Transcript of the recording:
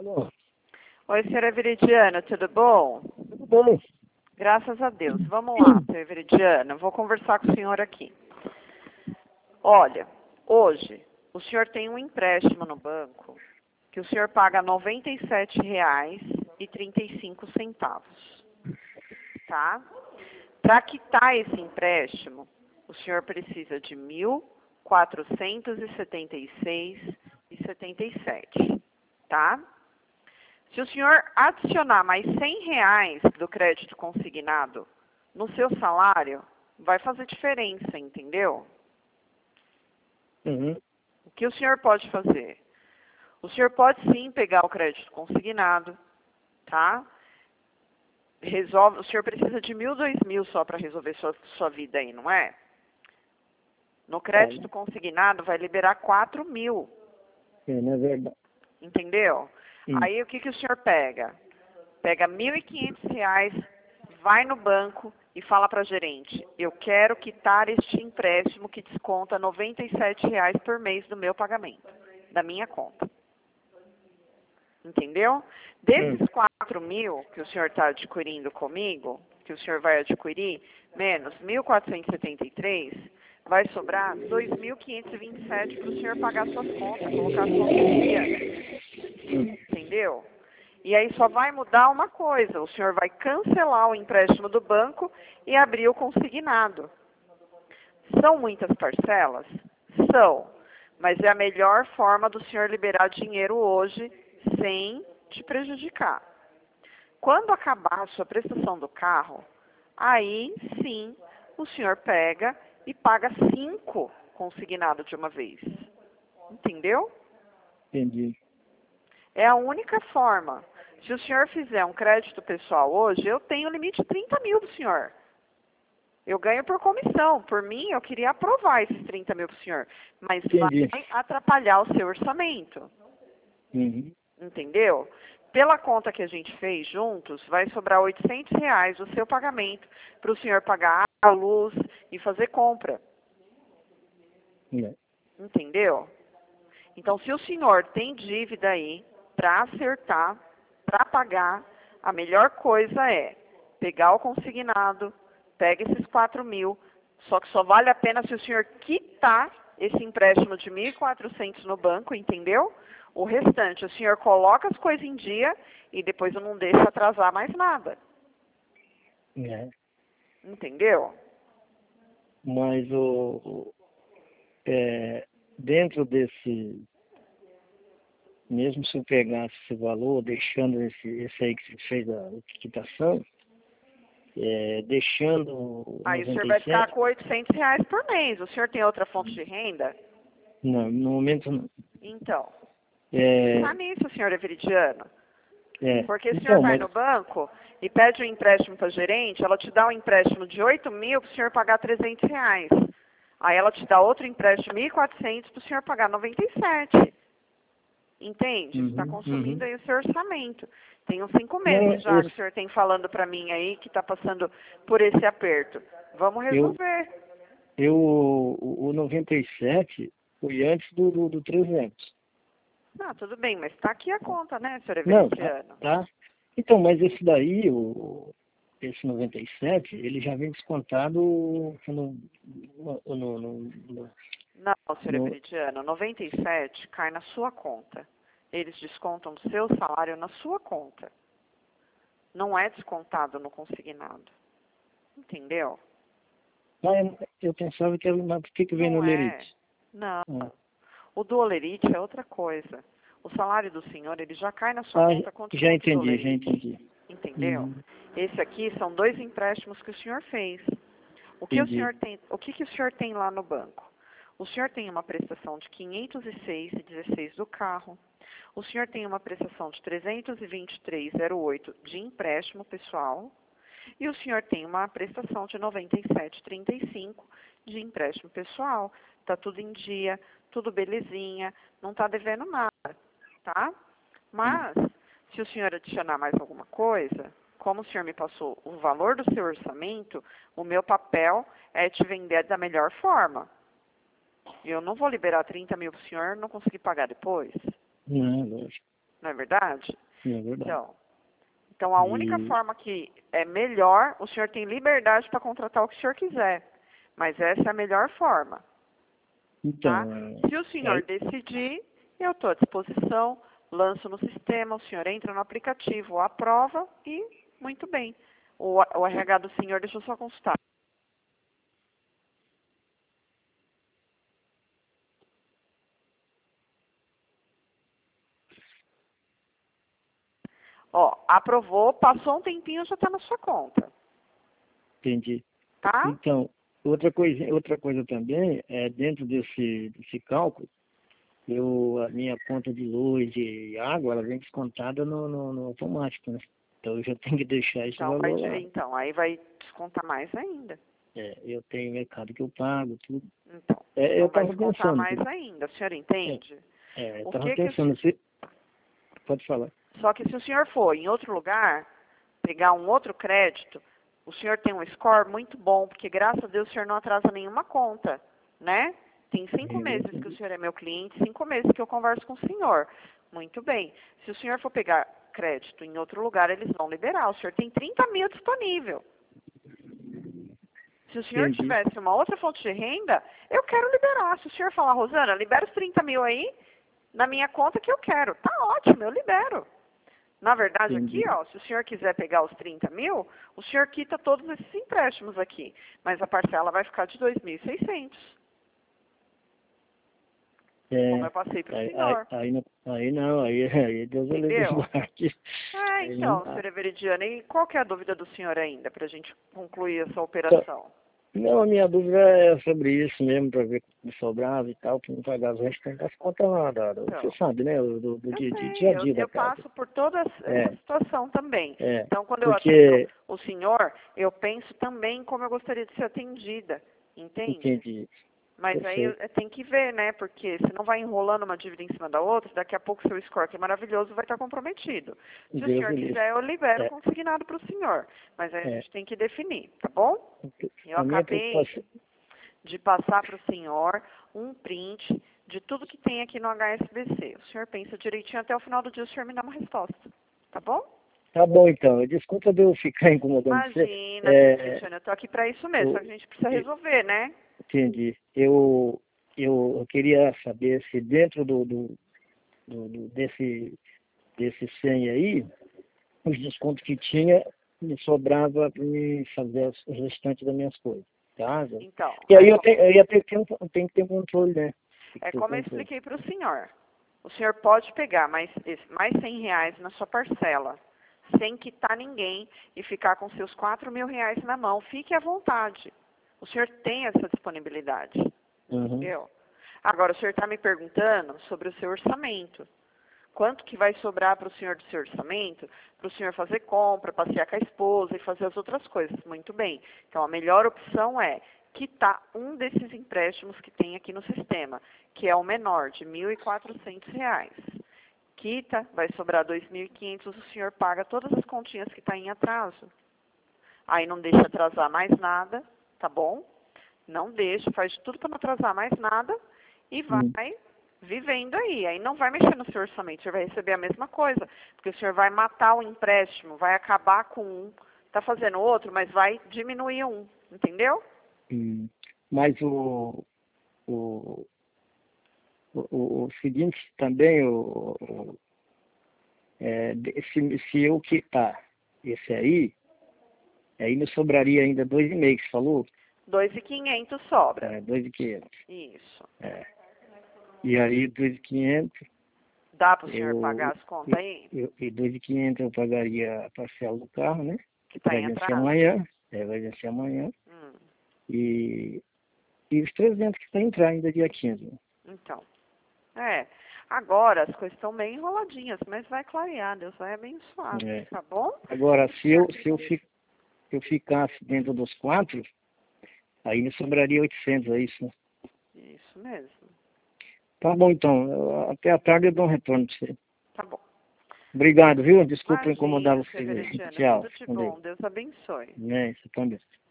Alô? Oi, senhora Viridiana, tudo bom? Tudo bom? Graças a Deus. Vamos lá, senhora Viridiana, vou conversar com o senhor aqui. Olha, hoje o senhor tem um empréstimo no banco que o senhor paga R$ 97,35, tá? Para quitar esse empréstimo, o senhor precisa de R$ 1.476,77, tá? Se o senhor adicionar mais R$ 100 do crédito consignado no seu salário, vai fazer diferença, entendeu? Uhum. O que o senhor pode fazer? O senhor pode sim pegar o crédito consignado, tá? O senhor precisa de 1.000, 2.000 só para resolver sua vida aí, não é? No crédito consignado vai liberar 4.000. Não é verdade. Entendeu? Aí o que o senhor pega? Pega R$ 1.500, vai no banco e fala para a gerente, eu quero quitar este empréstimo que desconta R$ 97 por mês do meu pagamento, da minha conta. Entendeu? Desses 4.000 que o senhor está adquirindo comigo, que o senhor vai adquirir, menos 1.473, vai sobrar 2.527 para o senhor pagar suas contas, colocar suas contas em dia. Entendeu? E aí só vai mudar uma coisa, o senhor vai cancelar o empréstimo do banco e abrir o consignado. São muitas parcelas? São. Mas é a melhor forma do senhor liberar dinheiro hoje sem te prejudicar. Quando acabar a sua prestação do carro, aí sim o senhor pega e paga 5 consignado de uma vez. Entendeu? Entendi. É a única forma. Se o senhor fizer um crédito pessoal hoje, eu tenho limite de 30.000 do senhor. Eu ganho por comissão. Por mim, eu queria aprovar esses 30.000 para o senhor. Mas Entendi. vai atrapalhar o seu orçamento. Uhum. Entendeu? Pela conta que a gente fez juntos, vai sobrar R$ 800 o seu pagamento para o senhor pagar a luz e fazer compra. É. Entendeu? Então, se o senhor tem dívida aí para acertar, para pagar, a melhor coisa é pegar o consignado, pega esses 4.000, só que só vale a pena se o senhor quitar esse empréstimo de 1.400 no banco, entendeu? O restante, o senhor coloca as coisas em dia e depois eu não deixo atrasar mais nada. É. Entendeu? Mas dentro desse, mesmo se eu pegasse esse valor, deixando esse aí que você fez a quitação, deixando Aí o senhor vai ficar 97, com R$ 800 por mês. O senhor tem outra fonte de renda? não, no momento não. Então, É, tá nisso, senhora Viridiano. Porque o senhor então, vai mas no banco e pede um empréstimo para a gerente, ela te dá um empréstimo de 8.000 para o senhor pagar R$ 300. Aí ela te dá outro empréstimo de 1.400 para o senhor pagar 97. Entende? Está consumindo aí o seu orçamento. Tem uns 5 meses já que o senhor tem falando para mim aí que está passando por esse aperto. Vamos resolver. o 97 foi antes do 300. Ah, tudo bem, mas está aqui a conta, né, senhora Não, Viridiano? tá. Então, mas esse daí, esse 97, ele já vem descontado Não, senhora no- Viridiano, 97 cai na sua conta. Eles descontam do seu salário na sua conta. Não é descontado no consignado. Entendeu? eu pensava que era, mas por que vem no Não é. lerite? Não. Ah, O do olerite é outra coisa. O salário do senhor, ele já cai na sua conta com já desconto do entendi, já olerite. entendi. Entendeu? Esse aqui são 2 empréstimos que o senhor fez. O que o Entendi. senhor tem, o que o senhor tem lá no banco? O senhor tem uma prestação de 506,16 do carro. O senhor tem uma prestação de 323,08 de empréstimo pessoal. E o senhor tem uma prestação de 97,35 de empréstimo pessoal. Está tudo em dia, tudo belezinha, não está devendo nada, tá? Mas, se o senhor adicionar mais alguma coisa, como o senhor me passou o valor do seu orçamento, o meu papel é te vender da melhor forma. Eu não vou liberar 30.000 para o senhor não conseguir pagar depois. Não, lógico. não é verdade? É verdade. Então a única forma que é melhor, o senhor tem liberdade para contratar o que o senhor quiser. Mas essa é a melhor forma. Então, Tá? Se o senhor decidir, eu estou à disposição, lanço no sistema, o senhor entra no aplicativo, aprova e muito bem. O RH do senhor, deixa eu só consultar. Ó, aprovou, passou um tempinho, já está na sua conta. entendi. Tá? Então, outra coisa também, dentro desse cálculo, a minha conta de luz e água, ela vem descontada no automático, né? Então eu já tenho que deixar esse valor lá. Então, aí vai descontar mais ainda. Eu tenho mercado que eu pago, tudo. Então, Eu vai estava descontar pensando. mais ainda, o senhor entende? Eu estava pensando, pode falar. Só que se o senhor for em outro lugar, pegar um outro crédito, o senhor tem um score muito bom, porque graças a Deus o senhor não atrasa nenhuma conta, né? Tem 5 meses que o senhor é meu cliente, 5 meses que eu converso com o senhor. Muito bem. Se o senhor for pegar crédito em outro lugar, eles vão liberar. O senhor tem 30 mil disponível. Se o senhor tivesse uma outra fonte de renda, eu quero liberar. Se o senhor falar, Rosana, libera os 30 mil aí na minha conta que eu quero. Tá ótimo, eu libero. Na verdade, aqui, ó, se o senhor quiser pegar os 30 mil, o senhor quita todos esses empréstimos aqui. Mas a parcela vai ficar de 2.600. Como eu passei para o senhor. Aí Deus entendeu? Então, senhor Everidiano, e qual que é a dúvida do senhor ainda, para a gente concluir essa operação? Não, a minha dúvida é sobre isso mesmo, para ver me sobrava e tal, para não pagar os restantes das contas lá, você sabe, né, do dia a dia da eu casa. passo por toda essa situação também. Então, quando eu porque... atendo o senhor, eu penso também como eu gostaria de ser atendida, entende? Entendi. Mas aí tem que ver, né? Porque se não vai enrolando uma dívida em cima da outra, daqui a pouco seu score, que é maravilhoso, vai estar comprometido. Se o senhor quiser, eu libero consignado para o senhor. Mas aí a gente tem que definir, tá bom? Eu acabei de passar para o senhor um print de tudo que tem aqui no HSBC. O senhor pensa direitinho, até o final do dia o senhor me dá uma resposta. Tá bom? Tá bom, então. Desculpa de eu ficar incomodando você. Imagina, eu estou aqui para isso mesmo, só que a gente precisa resolver, né? Entendi. Eu queria saber se dentro desse 100 aí, os descontos que tinha, me sobrava para me fazer o restante das minhas coisas. Tá? Então, e aí eu tenho que ter um controle, né? Como eu expliquei para o senhor. O senhor pode pegar mais R$100 na sua parcela, sem quitar ninguém e ficar com seus R$4.000 na mão. Fique à vontade. O senhor tem essa disponibilidade. Entendeu? Agora, o senhor está me perguntando sobre o seu orçamento. Quanto que vai sobrar para o senhor do seu orçamento, para o senhor fazer compra, passear com a esposa e fazer as outras coisas. Muito bem. Então, a melhor opção é quitar um desses empréstimos que tem aqui no sistema, que é o menor, de R$1.400. Quita, vai sobrar R$2.500, o senhor paga todas as continhas que estão em atraso. Aí não deixa atrasar mais nada, tá bom? Não deixa, faz de tudo para não atrasar mais nada e vai vivendo aí. Aí não vai mexer no seu orçamento, o senhor vai receber a mesma coisa, porque o senhor vai matar o empréstimo, vai acabar com um, está fazendo outro, mas vai diminuir um, entendeu? Mas o seguinte também, se eu quitar esse aí me sobraria ainda 2,5, que falou? 2.500 sobra. 2.500. Isso. E aí 2.500... Dá para o senhor pagar as contas aí? E 2.500 eu pagaria a parcela do carro, né? Que está em atraso. Vai vencer amanhã. E os 300 que vai entrar ainda dia 15. Então, agora as coisas estão meio enroladinhas, mas vai clarear, Deus vai abençoar, tá bom? Agora, se eu ficasse dentro dos 4, aí me sobraria 800, é isso? Isso mesmo. Tá bom, então. Até a tarde eu dou um retorno para você. Tá bom. Obrigado, viu? Desculpa incomodar você. Tchau. Tudo de bom. Deus abençoe. Isso também.